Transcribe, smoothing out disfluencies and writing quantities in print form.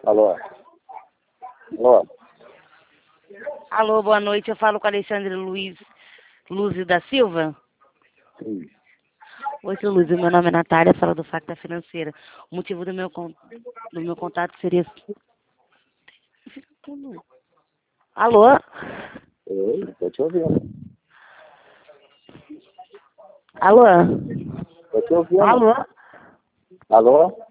Alô? Alô? Alô, boa noite. Eu falo com a Alexandre Luzzi da Silva. Sim. Oi, seu Luzzi. Meu nome é Natália, falo do Facta Financeira. O motivo do meu contato seria... Alô? Oi, tô te ouvindo. Alô? Tô te ouvindo. Alô? Alô?